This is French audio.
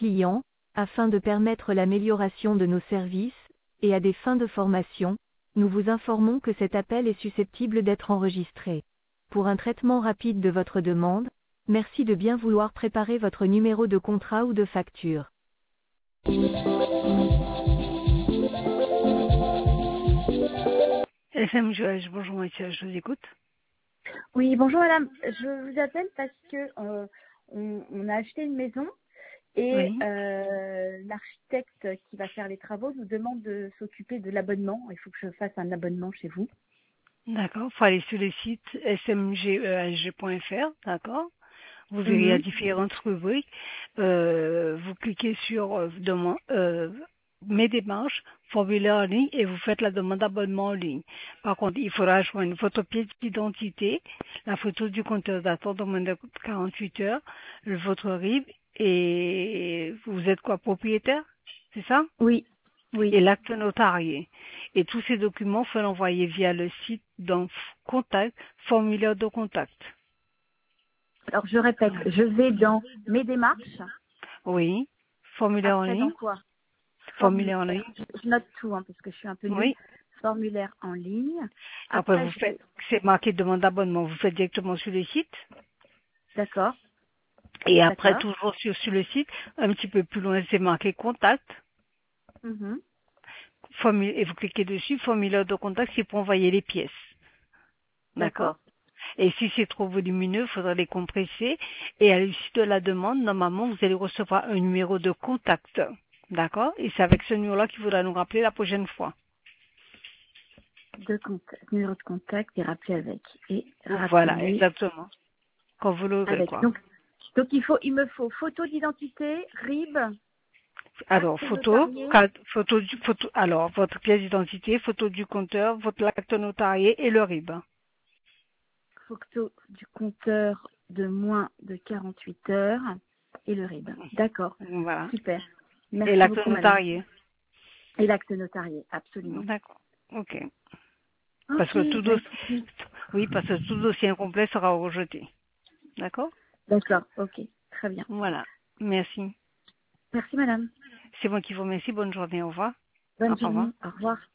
clients, afin de permettre l'amélioration de nos services, et à des fins de formation, nous vous informons que cet appel est susceptible d'être enregistré. Pour un traitement rapide de votre demande, merci de bien vouloir préparer votre numéro de contrat ou de facture. SMGH, bonjour monsieur, je vous écoute. Oui, bonjour madame. Je vous appelle parce que on a acheté une maison et Oui, l'architecte qui va faire les travaux nous demande de s'occuper de l'abonnement. Il faut que je fasse un abonnement chez vous. d'accord. Il faut aller sur le site smgehg.fr, d'accord. Vous verrez, il y a Mhm. différentes rubriques. Vous cliquez sur mes démarches, formulaire en ligne et vous faites la demande d'abonnement en ligne. Par contre, il faudra joindre votre pièce d'identité, la photo du compteur datant de moins de 48 heures, votre RIB et vous êtes quoi, propriétaire? C'est ça? Oui, oui. Et l'acte notarié. Et tous ces documents, il faut l'envoyer via le site dans contact, formulaire de contact. Alors je répète, je vais dans mes démarches. Oui, formulaire en Après dans ligne, quoi? formulaire en ligne, Alors, je note tout parce que je suis un peu nulle. oui. Formulaire en ligne. Après, Après vous je faites, vais. c'est marqué demande d'abonnement, vous faites directement sur le site. D'accord, Et après, d'accord. toujours sur le site, un petit peu plus loin, c'est marqué contact. Mhm. Et vous cliquez dessus, formulaire de contact, c'est pour envoyer les pièces. D'accord? D'accord. Et si c'est trop volumineux, il faudra les compresser. Et à l'issue de la demande, normalement, vous allez recevoir un numéro de contact. D'accord? Et c'est avec ce numéro-là qu'il faudra nous rappeler la prochaine fois. Numéro de contact et rappeler avec. Et Voilà, rappeler exactement. Quand vous l'aurez, avec. quoi. Donc il me faut photo d'identité, RIB, Alors, acte notarié, alors, votre pièce d'identité, photo du compteur, votre acte notarié et le RIB. photo du compteur de moins de 48 heures et le RIB. D'accord, Voilà. super. Et Merci l'acte beaucoup, madame. notarié. Et l'acte notarié, absolument. D'accord. Ok. Parce Ok, que tout bah dossier, écoutez. oui, parce que tout dossier incomplet sera rejeté. D'accord? D'accord, ok, très bien. Voilà. Merci. Merci, madame. C'est moi qui vous remercie. Bonne journée. Au revoir. Au Bonne revoir. journée, au revoir.